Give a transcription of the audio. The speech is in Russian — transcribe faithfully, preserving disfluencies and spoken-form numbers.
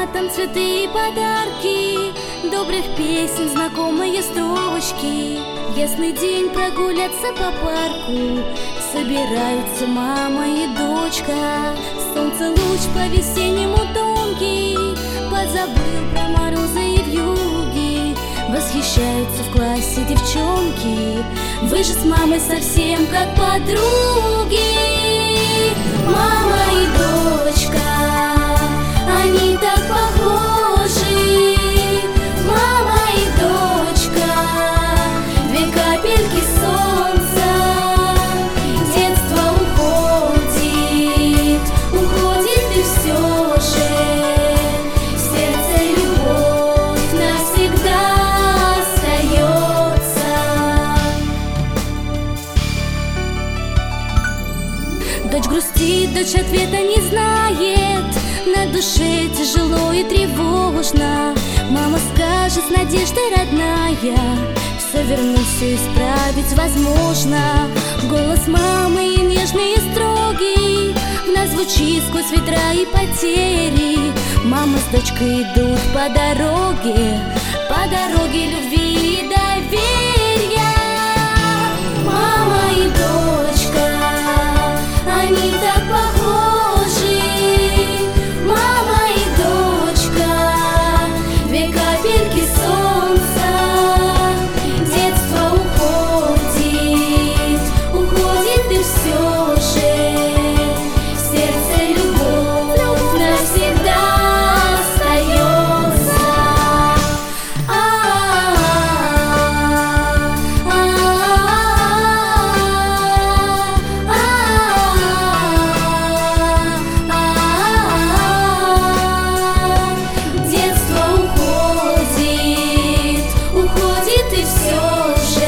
там цветы и подарки, добрых песен, знакомые строчки. В ясный день прогуляться по парку собираются мама и дочка. Солнце луч по-весеннему тонкий позабыл про морозы и вьюги. Восхищаются в классе девчонки, вы же с мамой совсем как подруги. Мама и дочка, они так похожи. Мама и дочка, две капельки солнца. Детство уходит, уходит и все же в сердце любовь навсегда остается. Дочь грустит, дочь ответа не знает, на душе тяжело и тревожно. Мама скажет с надеждой родная, все вернуть, все исправить возможно. Голос мамы нежный и строгий в нас звучит сквозь ветра и потери. Мама с дочкой идут по дороге, по дороге любви и доверия. Мама и дочка, они так похожи. Мама и дочка, две капельки солнца. Детство уходит, уходит и все же в сердце любовь навсегда остается. Детство уходит, уходит и все же